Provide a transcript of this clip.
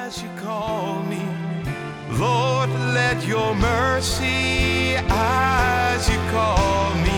as you call me. Lord, let your mercy as you call me.